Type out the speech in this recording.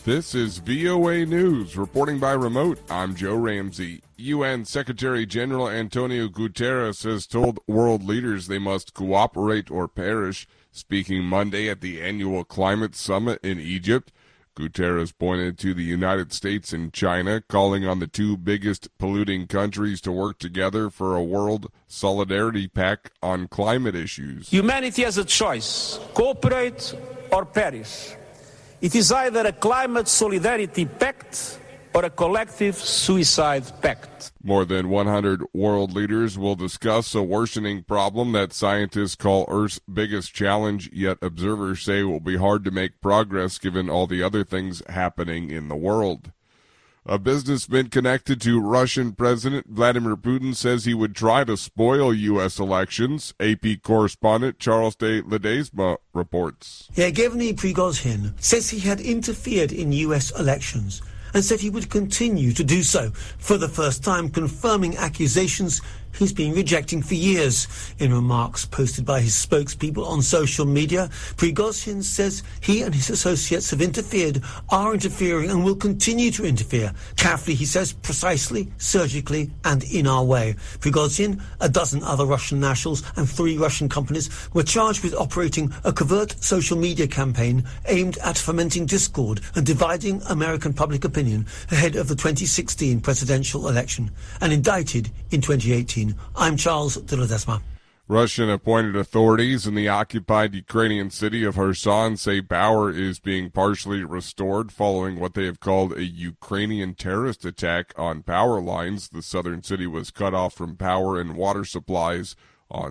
This is VOA News. Reporting by remote, I'm Joe Ramsey. UN Secretary General Antonio Guterres has told world leaders they must cooperate or perish. Speaking Monday at the annual climate summit in Egypt, Guterres pointed to the United States and China, calling on the two biggest polluting countries to work together for a world solidarity pact on climate issues. Humanity has a choice: cooperate or perish. It is either a climate solidarity pact or a collective suicide pact. More than 100 world leaders will discuss a worsening problem that scientists call Earth's biggest challenge, yet observers say will be hard to make progress given all the other things happening in the world. A businessman connected to Russian President Vladimir Putin says he would try to spoil U.S. elections. AP correspondent Charles de Ledesma reports. Yevgeny Prigozhin says he had interfered in U.S. elections and said he would continue to do so, for the first time confirming accusations he's been rejecting for years. In remarks posted by his spokespeople on social media, Prigozhin says he and his associates have interfered, are interfering, and will continue to interfere. Carefully, he says, precisely, surgically, and in our way. Prigozhin, a dozen other Russian nationals, and 3 Russian companies were charged with operating a covert social media campaign aimed at fomenting discord and dividing American public opinion ahead of the 2016 presidential election, and indicted in 2018. I'm Charles de Ledesma. Russian-appointed authorities in the occupied Ukrainian city of Kherson say power is being partially restored following what they have called a Ukrainian terrorist attack on power lines. The southern city was cut off from power and water supplies